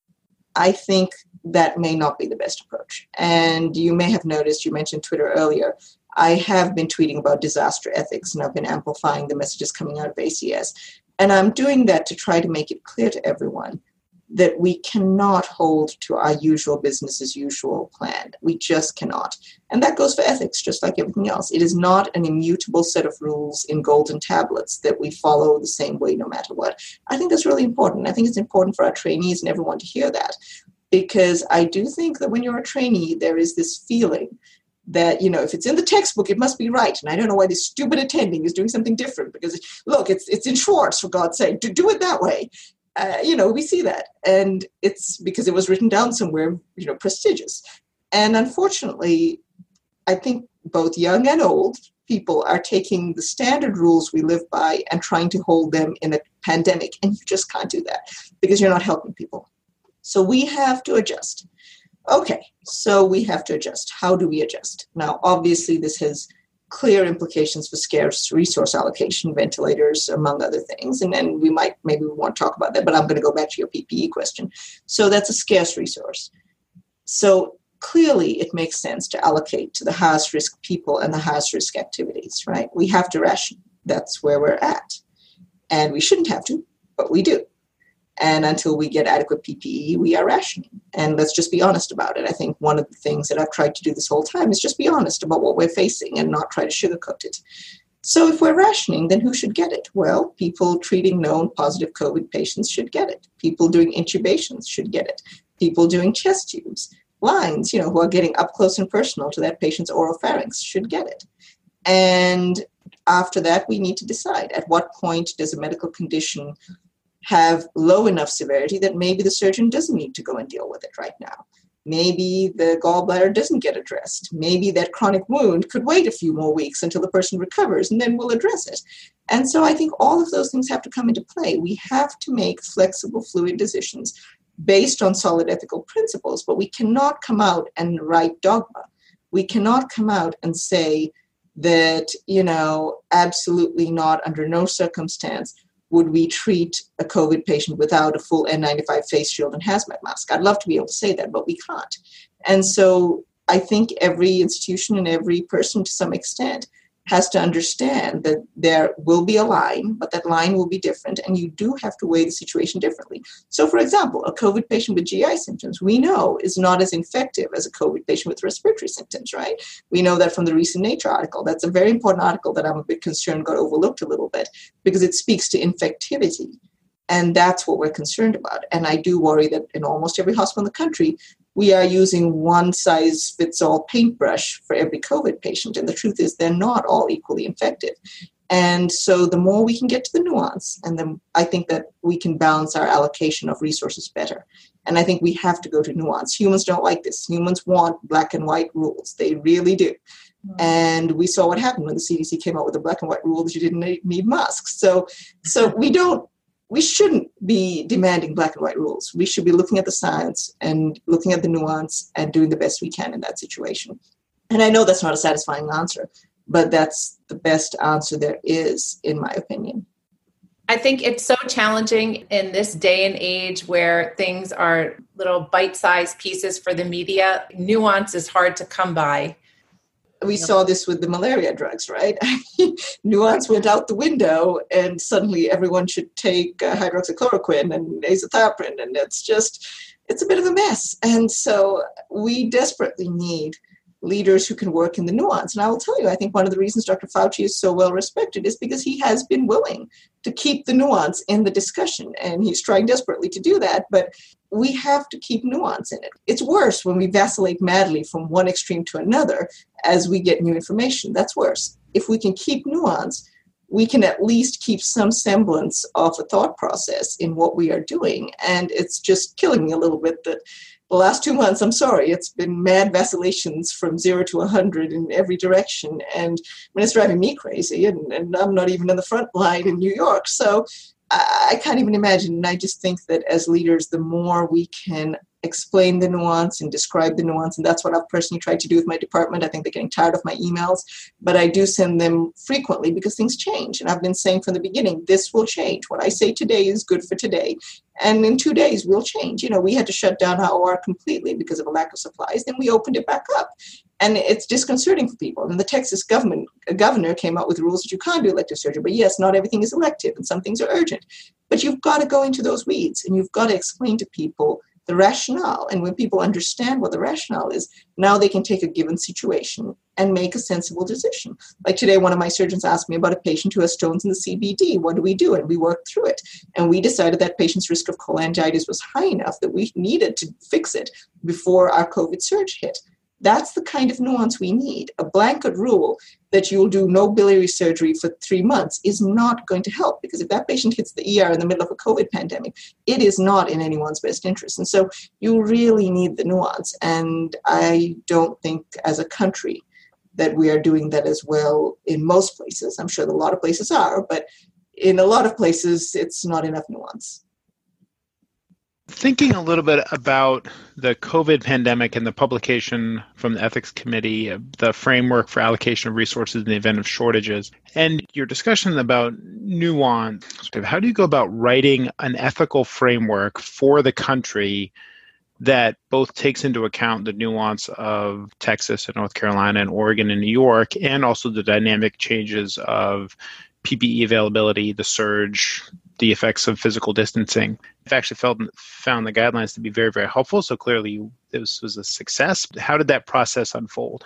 I think that may not be the best approach. And you may have noticed, you mentioned Twitter earlier, I have been tweeting about disaster ethics, and I've been amplifying the messages coming out of ACS. And I'm doing that to try to make it clear to everyone that we cannot hold to our usual business as usual plan. We just cannot. And that goes for ethics, just like everything else. It is not an immutable set of rules in golden tablets that we follow the same way no matter what. I think that's really important. I think it's important for our trainees and everyone to hear that, because I do think that when you're a trainee, there is this feeling that, if it's in the textbook, it must be right. And I don't know why this stupid attending is doing something different, because, look, it's in Schwartz, for God's sake, do it that way. We see that. And it's because it was written down somewhere, prestigious. And unfortunately, I think both young and old people are taking the standard rules we live by and trying to hold them in a pandemic. And you just can't do that because you're not helping people. So we have to adjust. Okay, so we have to adjust. How do we adjust? Now, obviously, this has clear implications for scarce resource allocation, ventilators, among other things. And then maybe we want to talk about that, but I'm going to go back to your PPE question. So that's a scarce resource. So clearly it makes sense to allocate to the highest risk people and the highest risk activities, right? We have to ration. That's where we're at. And we shouldn't have to, but we do. And until we get adequate PPE, we are rationing. And let's just be honest about it. I think one of the things that I've tried to do this whole time is just be honest about what we're facing and not try to sugarcoat it. So if we're rationing, then who should get it? Well, people treating known positive COVID patients should get it. People doing intubations should get it. People doing chest tubes, lines, who are getting up close and personal to that patient's oropharynx should get it. And after that, we need to decide at what point does a medical condition have low enough severity that maybe the surgeon doesn't need to go and deal with it right now. Maybe the gallbladder doesn't get addressed. Maybe that chronic wound could wait a few more weeks until the person recovers, and then we'll address it. And so I think all of those things have to come into play. We have to make flexible, fluid decisions based on solid ethical principles, but we cannot come out and write dogma. We cannot come out and say that, absolutely not, under no circumstance would we treat a COVID patient without a full N95 face shield and hazmat mask. I'd love to be able to say that, but we can't. And so I think every institution and every person to some extent has to understand that there will be a line, but that line will be different, and you do have to weigh the situation differently. So, for example, a COVID patient with GI symptoms, we know is not as infective as a COVID patient with respiratory symptoms, right? We know that from the recent Nature article. That's a very important article that I'm a bit concerned got overlooked a little bit because it speaks to infectivity. And that's what we're concerned about. And I do worry that in almost every hospital in the country, we are using one-size-fits-all paintbrush for every COVID patient. And the truth is they're not all equally infective. And so the more we can get to the nuance, and then I think that we can balance our allocation of resources better. And I think we have to go to nuance. Humans don't like this. Humans want black and white rules. They really do. And we saw what happened when the CDC came out with a black and white rule that you didn't need masks. So we shouldn't be demanding black and white rules. We should be looking at the science and looking at the nuance and doing the best we can in that situation. And I know that's not a satisfying answer, but that's the best answer there is, in my opinion. I think it's so challenging in this day and age where things are little bite-sized pieces for the media. Nuance is hard to come by. We saw this with the malaria drugs, right? Nuance went out the window, and suddenly everyone should take hydroxychloroquine and azathioprine, and it's a bit of a mess. And so we desperately need leaders who can work in the nuance. And I will tell you, I think one of the reasons Dr. Fauci is so well respected is because he has been willing to keep the nuance in the discussion, and he's trying desperately to do that. But we have to keep nuance in it. It's worse when we vacillate madly from one extreme to another as we get new information. That's worse. If we can keep nuance, we can at least keep some semblance of a thought process in what we are doing. And it's just killing me a little bit that the last 2 months, I'm sorry, it's been mad vacillations from 0 to 100 in every direction. And it's driving me crazy. And I'm not even in the front line in New York. So I can't even imagine. And I just think that as leaders, the more we can explain the nuance and describe the nuance, and that's what I've personally tried to do with my department. I think they're getting tired of my emails, but I do send them frequently because things change. And I've been saying from the beginning, this will change. What I say today is good for today. And in 2 days, we'll change. We had to shut down our OR completely because of a lack of supplies. Then we opened it back up. And it's disconcerting for people. And the Texas governor came out with rules that you can't do elective surgery. But yes, not everything is elective and some things are urgent. But you've got to go into those weeds and you've got to explain to people the rationale. And when people understand what the rationale is, now they can take a given situation and make a sensible decision. Like today, one of my surgeons asked me about a patient who has stones in the CBD. What do we do? And we worked through it. And we decided that patient's risk of cholangitis was high enough that we needed to fix it before our COVID surge hit. That's the kind of nuance we need. A blanket rule that you'll do no biliary surgery for 3 months is not going to help, because if that patient hits the ER in the middle of a COVID pandemic, it is not in anyone's best interest. And so you really need the nuance. And I don't think as a country that we are doing that as well in most places. I'm sure that a lot of places are, but in a lot of places, it's not enough nuance. Thinking a little bit about the COVID pandemic and the publication from the Ethics Committee, the framework for allocation of resources in the event of shortages, and your discussion about nuance, how do you go about writing an ethical framework for the country that both takes into account the nuance of Texas and North Carolina and Oregon and New York, and also the dynamic changes of PPE availability, the surge, the effects of physical distancing? I've actually found the guidelines to be very, very helpful. So clearly this was a success. How did that process unfold?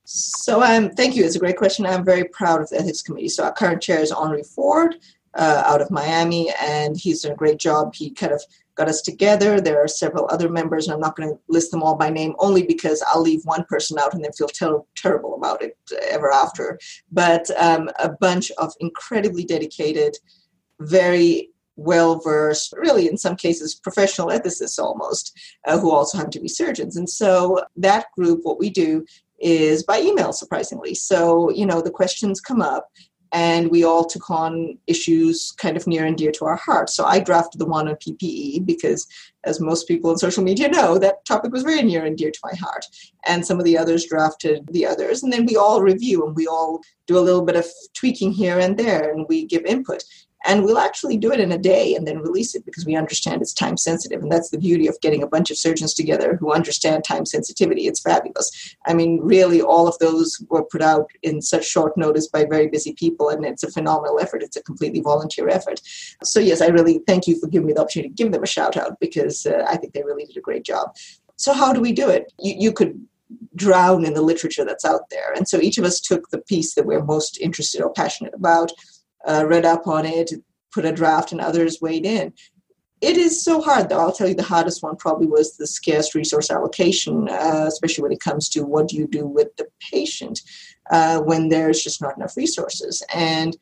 So thank you. It's a great question. I'm very proud of the Ethics Committee. So our current chair is Henry Ford out of Miami, and he's done a great job. He kind of got us together. There are several other members, and I'm not going to list them all by name, only because I'll leave one person out and then feel terrible about it ever after. But a bunch of incredibly dedicated, very well-versed, really in some cases professional ethicists almost, who also happen to be surgeons. And so that group, what we do is by email, surprisingly. So, the questions come up, and we all took on issues kind of near and dear to our hearts. So I drafted the one on PPE because, as most people on social media know, that topic was very near and dear to my heart. And some of the others drafted the others. And then we all review and we all do a little bit of tweaking here and there, and we give input. And we'll actually do it in a day and then release it because we understand it's time sensitive. And that's the beauty of getting a bunch of surgeons together who understand time sensitivity. It's fabulous. I mean, really, all of those were put out in such short notice by very busy people. And it's a phenomenal effort. It's a completely volunteer effort. So yes, I really thank you for giving me the opportunity to give them a shout out because I think they really did a great job. So how do we do it? You could drown in the literature that's out there. And so each of us took the piece that we're most interested or passionate about, read up on it, put a draft, and others weighed in. It is so hard, though. I'll tell you the hardest one probably was the scarce resource allocation, especially when it comes to what do you do with the patient when there's just not enough resources. And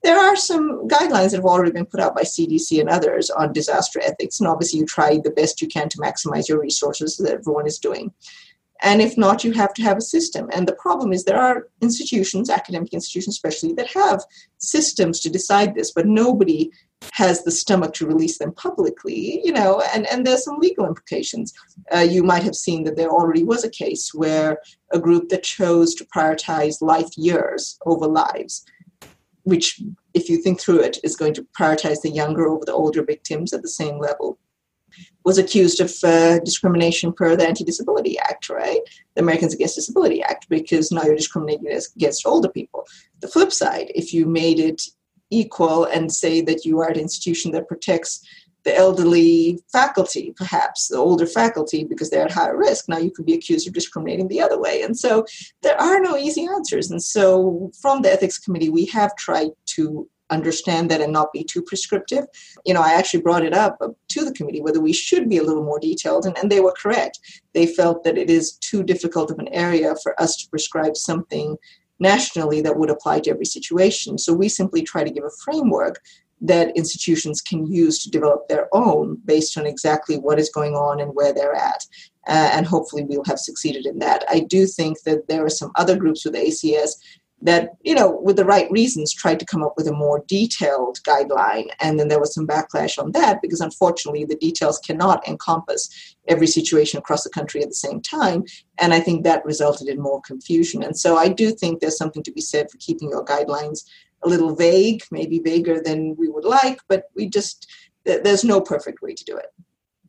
there are some guidelines that have already been put out by CDC and others on disaster ethics. And obviously you try the best you can to maximize your resources that everyone is doing. And if not, you have to have a system. And the problem is there are institutions, academic institutions especially, that have systems to decide this, but nobody has the stomach to release them publicly, and there's some legal implications. You might have seen that there already was a case where a group that chose to prioritize life years over lives, which, if you think through it, is going to prioritize the younger over the older victims at the same level, was accused of discrimination per the Anti-Disability Act, right? The Americans Against Disability Act, because now you're discriminating against older people. The flip side, if you made it equal and say that you are an institution that protects the elderly faculty, perhaps the older faculty, because they're at higher risk, now you could be accused of discriminating the other way. And so there are no easy answers. And so from the ethics committee, we have tried to understand that and not be too prescriptive. I actually brought it up to the committee whether we should be a little more detailed, and they were correct. They felt that it is too difficult of an area for us to prescribe something nationally that would apply to every situation. So we simply try to give a framework that institutions can use to develop their own based on exactly what is going on and where they're at. And hopefully we'll have succeeded in that. I do think that there are some other groups with the ACS that, with the right reasons, tried to come up with a more detailed guideline. And then there was some backlash on that because, unfortunately, the details cannot encompass every situation across the country at the same time. And I think that resulted in more confusion. And so I do think there's something to be said for keeping your guidelines a little vague, maybe vaguer than we would like, but there's no perfect way to do it.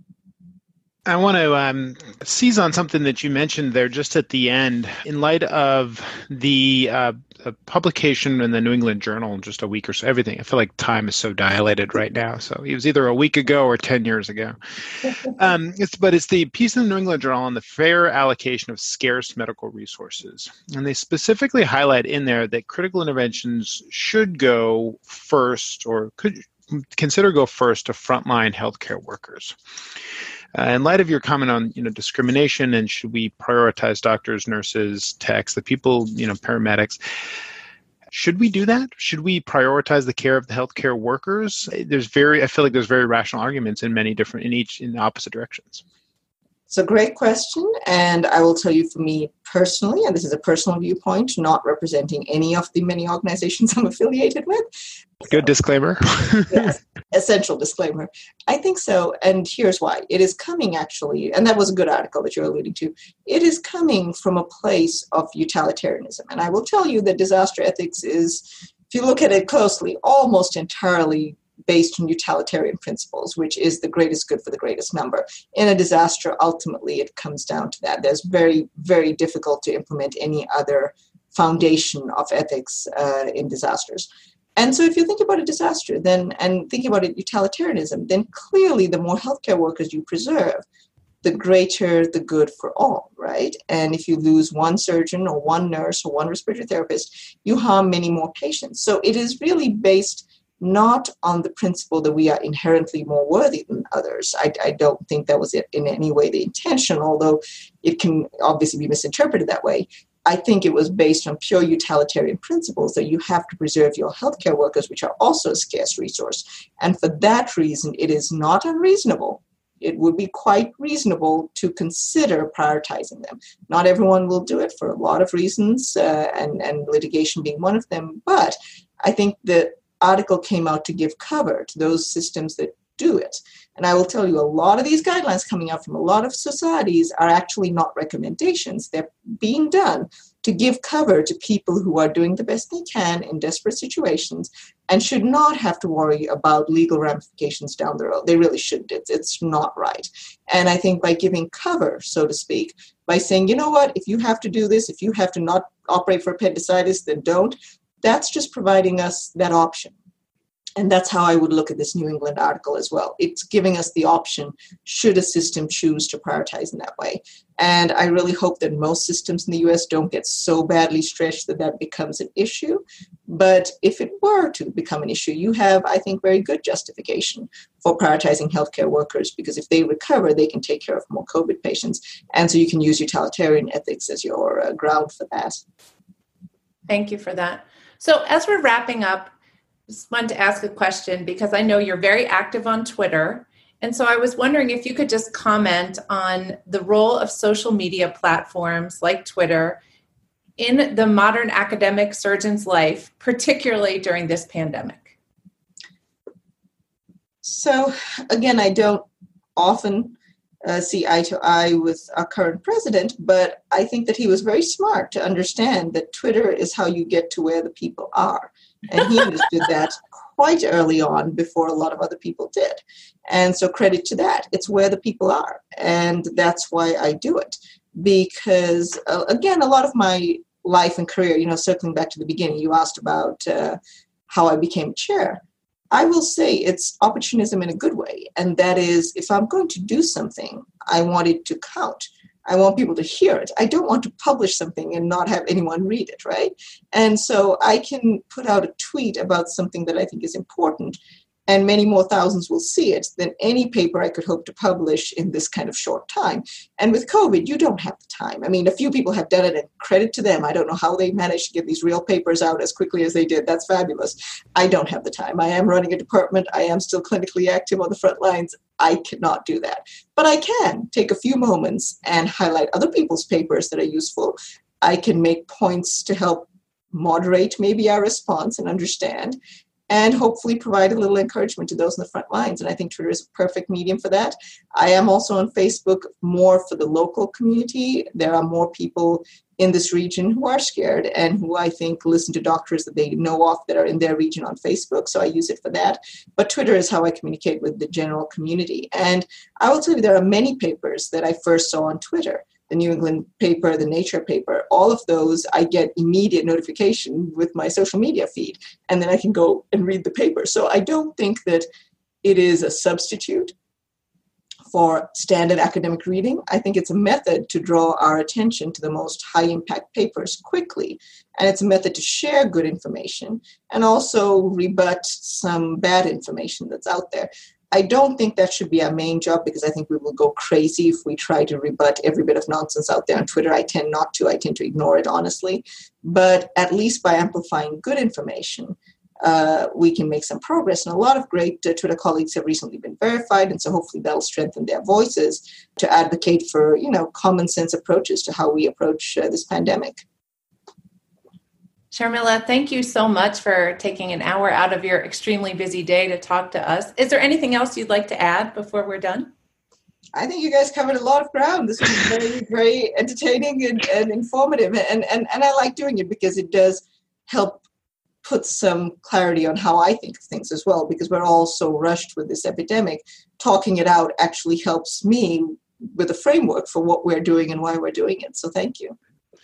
I want to seize on something that you mentioned there just at the end. In light of the publication in the New England Journal just a week or so, everything, I feel like time is so dilated right now. So it was either a week ago or 10 years ago. It's the piece in the New England Journal on the fair allocation of scarce medical resources. And they specifically highlight in there that critical interventions should go first, or could consider go first, to frontline healthcare workers. In light of your comment on discrimination and should we prioritize doctors, nurses, techs, the people, paramedics, should we do that? Should we prioritize the care of the healthcare workers? I feel like there's very rational arguments in the opposite directions. It's a great question, and I will tell you, for me personally, and this is a personal viewpoint, not representing any of the many organizations I'm affiliated with. Good disclaimer. Yes, essential disclaimer. I think so, and here's why. It is coming, actually, and that was a good article that you're alluding to. It is coming from a place of utilitarianism, and I will tell you that disaster ethics is, if you look at it closely, almost entirely based on utilitarian principles, which is the greatest good for the greatest number. In a disaster, ultimately, it comes down to that. There's very, very difficult to implement any other foundation of ethics in disasters. And so if you think about a disaster and think about it utilitarianism, then clearly the more healthcare workers you preserve, the greater the good for all, right? And if you lose one surgeon or one nurse or one respiratory therapist, you harm many more patients. So it is really based not on the principle that we are inherently more worthy than others. I don't think that was in any way the intention, although it can obviously be misinterpreted that way. I think it was based on pure utilitarian principles that you have to preserve your healthcare workers, which are also a scarce resource. And for that reason, it is not unreasonable. It would be quite reasonable to consider prioritizing them. Not everyone will do it for a lot of reasons, and litigation being one of them. But I think the article came out to give cover to those systems that do it. And I will tell you, a lot of these guidelines coming out from a lot of societies are actually not recommendations. They're being done to give cover to people who are doing the best they can in desperate situations and should not have to worry about legal ramifications down the road. They really shouldn't. It's not right. And I think by giving cover, so to speak, by saying, you know what, if you have to do this, if you have to not operate for appendicitis, then don't, that's just providing us that option. And that's how I would look at this New England article as well. It's giving us the option should a system choose to prioritize in that way. And I really hope that most systems in the U.S. don't get so badly stretched that becomes an issue. But if it were to become an issue, you have, I think, very good justification for prioritizing healthcare workers, because if they recover, they can take care of more COVID patients. And so you can use utilitarian ethics as your ground for that. Thank you for that. So as we're wrapping up, Just wanted to ask a question because I know you're very active on Twitter. And so I was wondering if you could just comment on the role of social media platforms like Twitter in the modern academic surgeon's life, particularly during this pandemic. So again, I don't often see eye to eye with our current president, but I think that he was very smart to understand that Twitter is how you get to where the people are. And he understood that quite early on before a lot of other people did. And so credit to that. It's where the people are. And that's why I do it. Because, again, a lot of my life and career, circling back to the beginning, you asked about how I became chair. I will say it's opportunism in a good way. And that is, if I'm going to do something, I want it to count. I want people to hear it. I don't want to publish something and not have anyone read it, right? And so I can put out a tweet about something that I think is important, and many more thousands will see it than any paper I could hope to publish in this kind of short time. And with COVID, you don't have the time. I mean, a few people have done it, and credit to them. I don't know how they managed to get these real papers out as quickly as they did. That's fabulous. I don't have the time. I am running a department. I am still clinically active on the front lines. I cannot do that. But I can take a few moments and highlight other people's papers that are useful. I can make points to help moderate maybe our response and understand, and hopefully provide a little encouragement to those in the front lines. And I think Twitter is a perfect medium for that. I am also on Facebook more for the local community. There are more people in this region who are scared and who I think listen to doctors that they know of that are in their region on Facebook. So I use it for that. But Twitter is how I communicate with the general community. And I will tell you, there are many papers that I first saw on Twitter. The New England paper, the Nature paper, all of those, I get immediate notification with my social media feed, and then I can go and read the paper. So I don't think that it is a substitute for standard academic reading. I think it's a method to draw our attention to the most high-impact papers quickly, and it's a method to share good information and also rebut some bad information that's out there. I don't think that should be our main job, because I think we will go crazy if we try to rebut every bit of nonsense out there on Twitter. I tend not to. I tend to ignore it, honestly. But at least by amplifying good information, we can make some progress. And a lot of great Twitter colleagues have recently been verified, and so hopefully that'll strengthen their voices to advocate for, common sense approaches to how we approach this pandemic. Sharmila, thank you so much for taking an hour out of your extremely busy day to talk to us. Is there anything else you'd like to add before we're done? I think you guys covered a lot of ground. This was very, very entertaining and informative. And I like doing it because it does help put some clarity on how I think of things as well, because we're all so rushed with this epidemic. Talking it out actually helps me with a framework for what we're doing and why we're doing it. So thank you.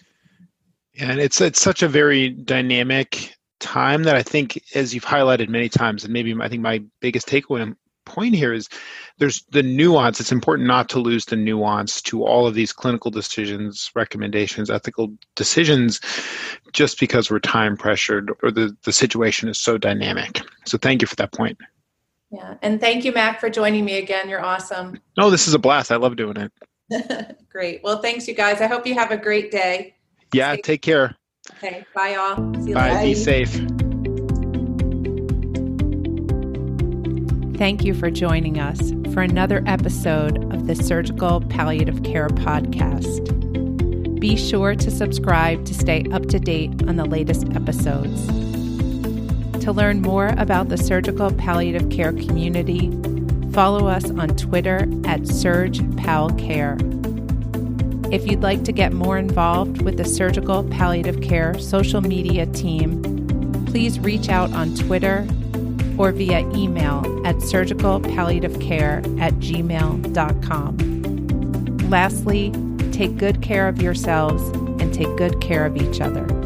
And it's such a very dynamic time that I think, as you've highlighted many times, and maybe I think my biggest takeaway point here is there's the nuance. It's important not to lose the nuance to all of these clinical decisions, recommendations, ethical decisions, just because we're time pressured or the situation is so dynamic. So thank you for that point. Yeah. And thank you, Mac, for joining me again. You're awesome. No, this is a blast. I love doing it. Great. Well, thanks, you guys. I hope you have a great day. Yeah, take care. Okay, bye all. See you Bye, later. be safe. Thank you for joining us for another episode of the Surgical Palliative Care Podcast. Be sure to subscribe to stay up to date on the latest episodes. To learn more about the surgical palliative care community, follow us on Twitter at SurgPalCare. If you'd like to get more involved with the Surgical Palliative Care social media team, please reach out on Twitter or via email at surgicalpalliativecare@gmail.com. Lastly, take good care of yourselves and take good care of each other.